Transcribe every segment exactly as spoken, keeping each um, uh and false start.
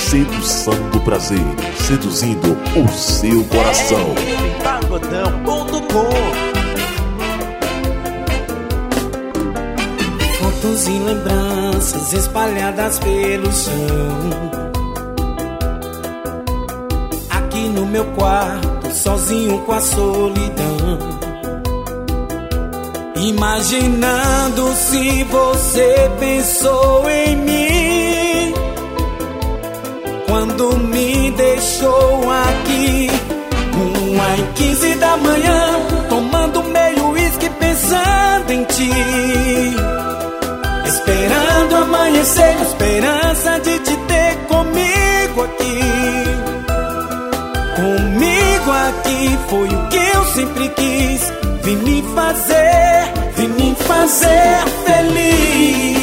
sedução do prazer, seduzindo o seu coração. É, pagodão ponto com. Fotos e lembranças espalhadas pelo chão. Aqui no meu quarto, sozinho com a solidão, imaginando se você pensou em mim quando me deixou aqui. Uma e quinze da manhã, tomando meio uísque pensando em ti, esperando amanhecer, a esperança de te ter comigo aqui. Comigo aqui foi o que eu sempre quis. Vim me fazer, vim me fazer feliz.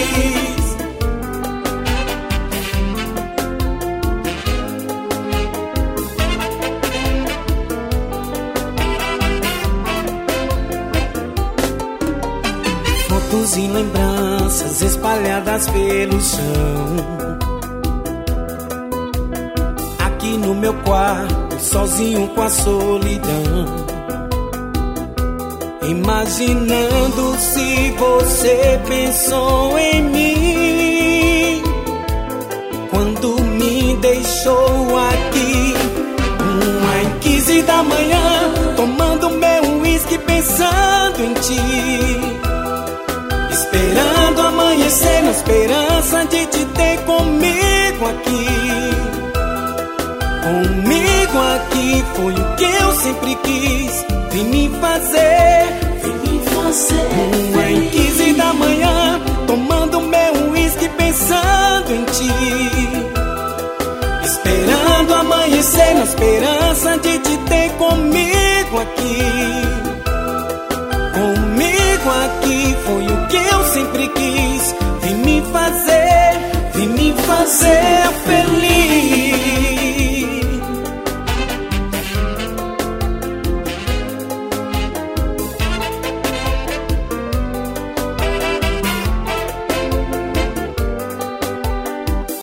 Fotos e lembranças espalhadas pelo chão. Aqui no meu quarto, sozinho com a solidão, imaginando se você pensou em mim quando me deixou aqui. Uma e quinze da manhã, tomando meu uísque pensando em ti, esperando amanhecer na esperança de te ter comigo aqui. Comigo aqui foi o que eu sempre quis. Vim me fazer, vim me fazer. Uma e quinze da manhã, tomando meu uísque pensando em ti, esperando amanhecer na esperança de te ter comigo aqui. Comigo aqui foi o que eu sempre quis. Vim me fazer, vim me fazer feliz.